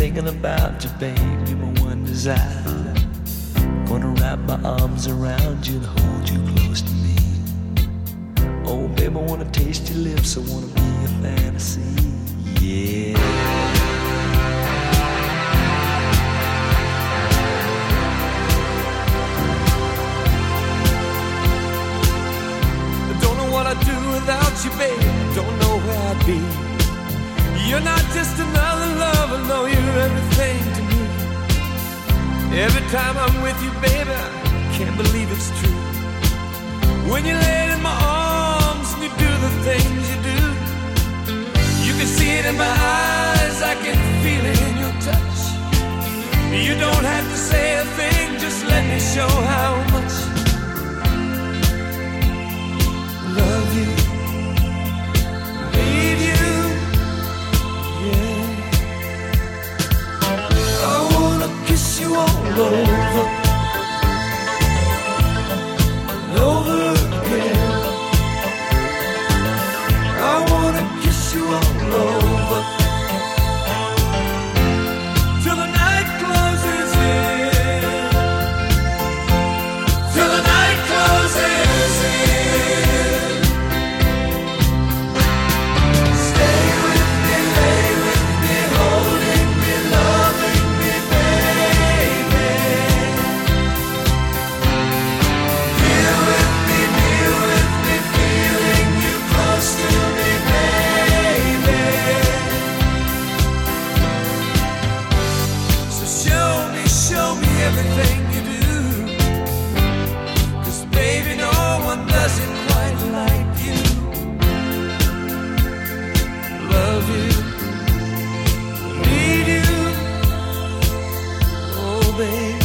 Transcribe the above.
thinking about you, babe. You're my one desire. Gonna wrap my arms around you and hold you close to me. Oh, babe, I wanna taste your lips. I wanna be a fantasy. Yeah. What I'd do without you, babe, don't know where I'd be. You're not just another lover, no, you're everything to me. Every time I'm with you, baby, I can't believe it's true. When you lay in my arms and you do the things you do, you can see it in my eyes, I can feel it in your touch. You don't have to say a thing, just let me show how much love you, need you, yeah. I wanna kiss you all over, and over again. I wanna kiss you all over, till the night closes in, till the night closes in. Everything you do, 'cause baby, no one does it quite like you. Love you, need you, oh baby.